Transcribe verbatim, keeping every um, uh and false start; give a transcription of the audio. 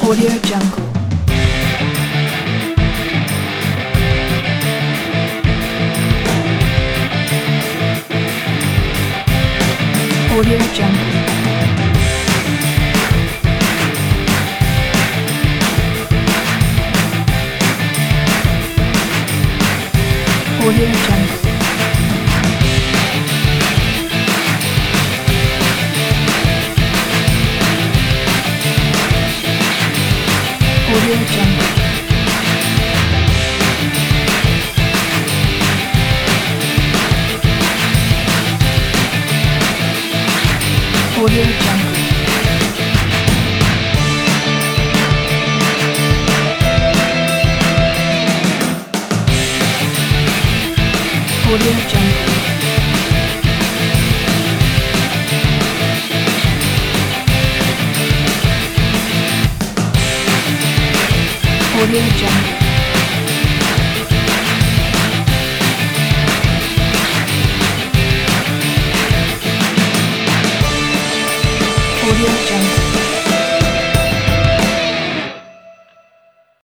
Audio Jungle. Audio Jungle. Audio Jungle. Audio Jungle. Audio Jungle. Audio Jungle. Audio Jungle. Audio Jungle.